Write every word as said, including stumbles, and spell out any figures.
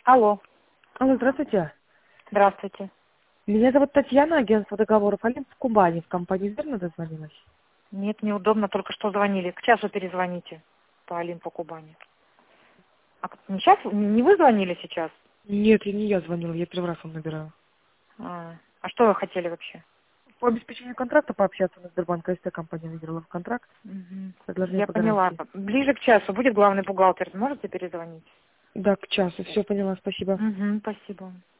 Алло, Алло, здравствуйте. здравствуйте. Меня зовут Татьяна, агентство договоров Олимп в Кубани. В компании «Верно» дозвонилась? Нет, неудобно, только что звонили. К часу перезвоните по Олимпу Кубани. А к- не сейчас? Не вы звонили сейчас? Нет, и не я звонила, я первый раз вам набираю. А, а что вы хотели вообще? По обеспечению контракта пообщаться на Сбербанк СТ компания выиграла в контракт. Мгм. Предложение Я по поняла. гарантии. Ближе к часу будет главный бухгалтер. Можете перезвонить? Да, к часу. Все поняла, спасибо. Угу, спасибо.